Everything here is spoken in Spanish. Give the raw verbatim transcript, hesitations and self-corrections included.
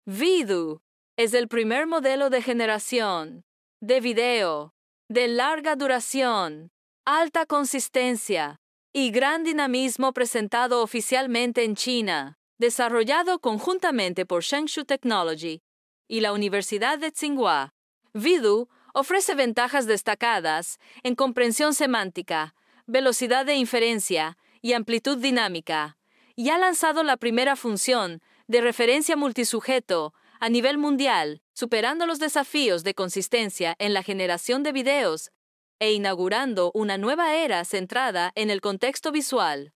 Vidu es el primer modelo de generación de video de larga duración, alta consistencia y gran dinamismo presentado oficialmente en China, desarrollado conjuntamente por Shengshu Technology y la Universidad de Tsinghua. Vidu ofrece ventajas destacadas en comprensión semántica, velocidad de inferencia y amplitud dinámica, y ha lanzado la primera función de referencia multisujeto a nivel mundial, superando los desafíos de consistencia en la generación de videos e inaugurando una nueva era centrada en el contexto visual.